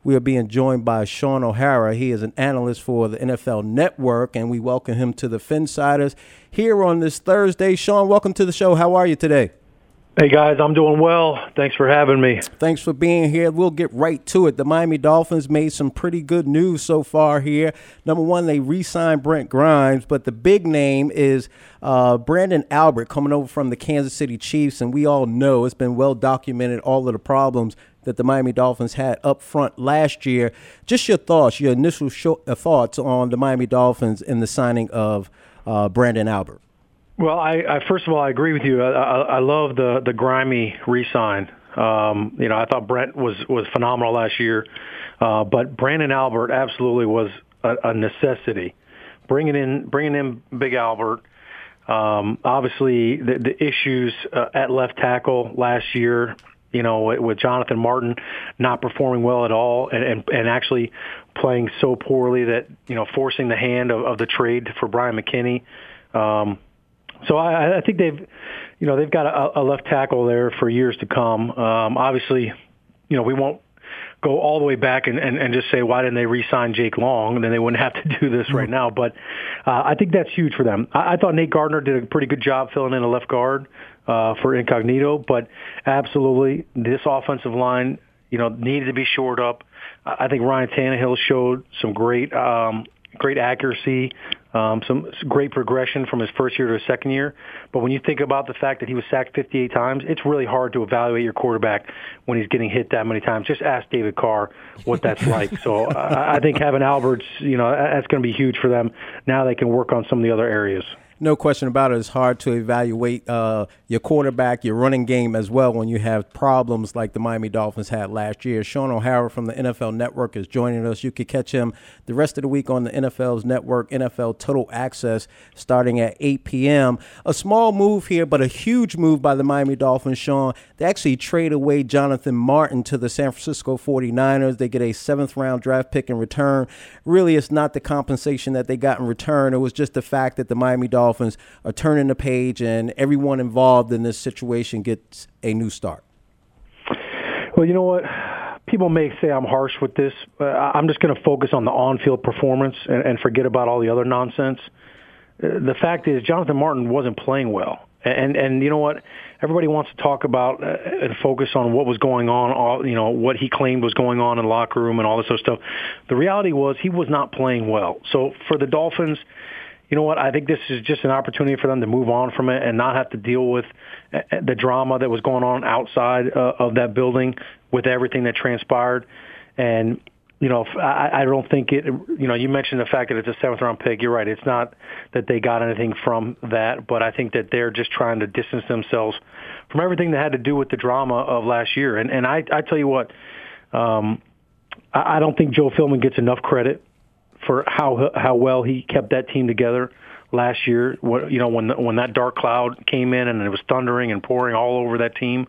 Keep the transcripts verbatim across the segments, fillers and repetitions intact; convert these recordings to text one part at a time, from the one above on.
We are being joined by Shaun O'Hara. He is an analyst for the N F L Network, and we welcome him to the Phinsiders here on this Thursday. Shaun, welcome to the show. How are you today? Hey, guys, I'm doing well. Thanks for having me. Thanks for being here. We'll get right to it. The Miami Dolphins made some pretty good news so far here. Number one, they re-signed Brent Grimes, but the big name is uh, Branden Albert coming over from the Kansas City Chiefs, and we all know it's been well documented all of the problems that the Miami Dolphins had up front last year. Just your thoughts, your initial sh- uh, thoughts on the Miami Dolphins in the signing of uh, Branden Albert. Well, I, I first of all, I agree with you. I, I, I love the the grimy re-sign. Um, you know, I thought Brent was was phenomenal last year, uh, but Branden Albert absolutely was a, a necessity. Bringing in bringing in Big Albert. Um, obviously, the, the issues uh, at left tackle last year. You know, with, with Jonathan Martin not performing well at all, and, and and actually playing so poorly that you know forcing the hand of, of the trade for Brian McKinney. Um, So I, I think they've, you know, they've got a, a left tackle there for years to come. Um, obviously, you know, we won't go all the way back and, and, and just say, why didn't they re-sign Jake Long? And then they wouldn't have to do this right now. But uh, I think that's huge for them. I, I thought Nate Gardner did a pretty good job filling in a left guard uh, for Incognito. But absolutely, this offensive line, you know, needed to be shored up. I think Ryan Tannehill showed some great um, great accuracy, um, some great progression from his first year to his second year. But when you think about the fact that he was sacked fifty-eight times, it's really hard to evaluate your quarterback when he's getting hit that many times. Just ask David Carr what that's like. So I, I think having Alberts, you know, that's going to be huge for them. Now they can work on some of the other areas. No question about it. It's hard to evaluate uh, your quarterback, your running game as well when you have problems like the Miami Dolphins had last year. Shaun O'Hara from the N F L Network is joining us. You can catch him the rest of the week on the N F L's network, N F L Total Access, starting at eight p.m. A small move here, but a huge move by the Miami Dolphins, Shaun. They actually trade away Jonathan Martin to the San Francisco forty-niners. They get a seventh-round draft pick in return. Really, it's not the compensation that they got in return. It was just the fact that the Miami Dolphins Dolphins are turning the page and everyone involved in this situation gets a new start. Well, you know what? People may say I'm harsh with this. Uh, I'm just going to focus on the on-field performance and, and forget about all the other nonsense. Uh, the fact is Jonathan Martin wasn't playing well. And, and you know what? Everybody wants to talk about uh, and focus on what was going on, all, you know, what he claimed was going on in the locker room and all this other stuff. The reality was he was not playing well. So for the Dolphins, you know what? I think this is just an opportunity for them to move on from it and not have to deal with the drama that was going on outside uh, of that building with everything that transpired. And, you know, I, I don't think it, you know, you mentioned the fact that it's a seventh round pick. You're right. It's not that they got anything from that, but I think that they're just trying to distance themselves from everything that had to do with the drama of last year. And, and I, I tell you what, um, I, I don't think Joe Philbin gets enough credit for how how well he kept that team together last year. You know, when the, when that dark cloud came in and it was thundering and pouring all over that team,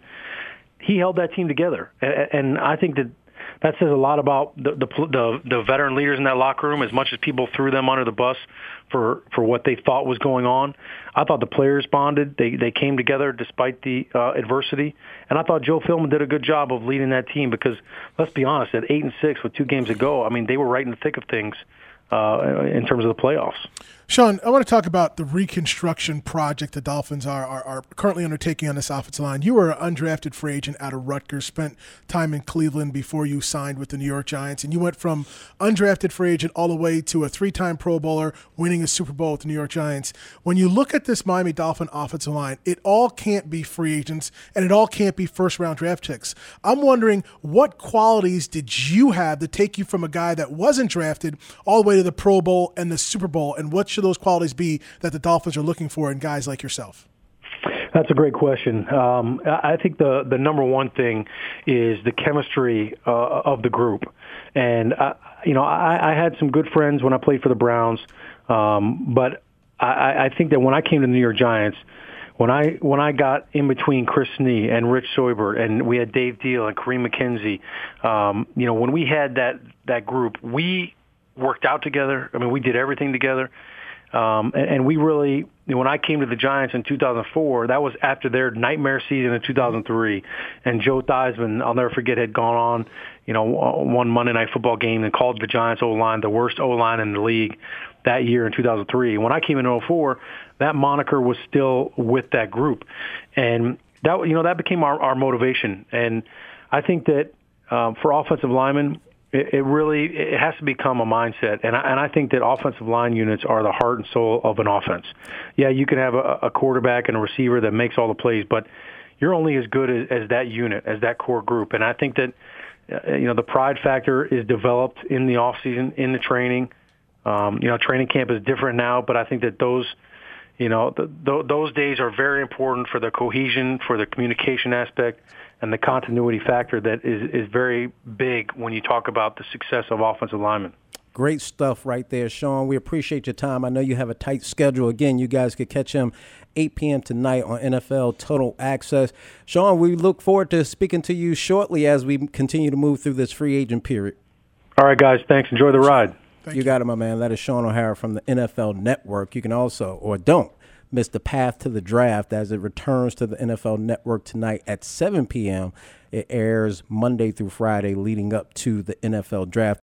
he held that team together. And, and I think that that says a lot about the, the the the veteran leaders in that locker room. As much as people threw them under the bus for for what they thought was going on, I thought the players bonded. They they came together despite the uh, adversity, and I thought Joe Philbin did a good job of leading that team. Because let's be honest, at eight and six with two games to go, I mean they were right in the thick of things uh, in terms of the playoffs. Shaun, I want to talk about the reconstruction project the Dolphins are, are are currently undertaking on this offensive line. You were an undrafted free agent out of Rutgers, spent time in Cleveland before you signed with the New York Giants, and you went from undrafted free agent all the way to a three-time Pro Bowler, winning a Super Bowl with the New York Giants. When you look at this Miami Dolphin offensive line, it all can't be free agents, and it all can't be first-round draft picks. I'm wondering, what qualities did you have to take you from a guy that wasn't drafted all the way to the Pro Bowl and the Super Bowl, and what should those qualities be that the Dolphins are looking for in guys like yourself? That's a great question. Um, I think the, the number one thing is the chemistry uh, of the group. And, uh, you know, I, I had some good friends when I played for the Browns, um, but I, I think that when I came to the New York Giants, when I when I got in between Chris Snee and Rich Soibert, and we had Dave Deal and Kareem McKenzie, um, you know, when we had that, that group, we worked out together. I mean, we did everything together. Um, and, and we really, when I came to the Giants in two thousand four, that was after their nightmare season in two thousand three. And Joe Theismann, I'll never forget, had gone on, you know, one Monday Night Football game and called the Giants O-line the worst O-line in the league that year in two thousand three. When I came in oh four, that moniker was still with that group. And that, you know, that became our, our motivation. And I think that um, for offensive linemen, It, it really it has to become a mindset, and I, and I think that offensive line units are the heart and soul of an offense. Yeah, you can have a, a quarterback and a receiver that makes all the plays, but you're only as good as, as that unit, as that core group. And I think that uh, you know the pride factor is developed in the off season, in the training. Um, you know, training camp is different now, but I think that those you know the, th- those days are very important for the cohesion, for the communication aspect, and the continuity factor that is, is very big when you talk about the success of offensive linemen. Great stuff right there, Sean. We appreciate your time. I know you have a tight schedule. Again, you guys could catch him eight p.m. tonight on N F L Total Access. Sean, we look forward to speaking to you shortly as we continue to move through this free agent period. All right, guys. Thanks. Enjoy the ride. You, you got it, my man. That is Sean O'Hara from the N F L Network. You can also, or don't, miss the Path to the Draft as it returns to the N F L Network tonight at seven p.m. It airs Monday through Friday leading up to the N F L Draft.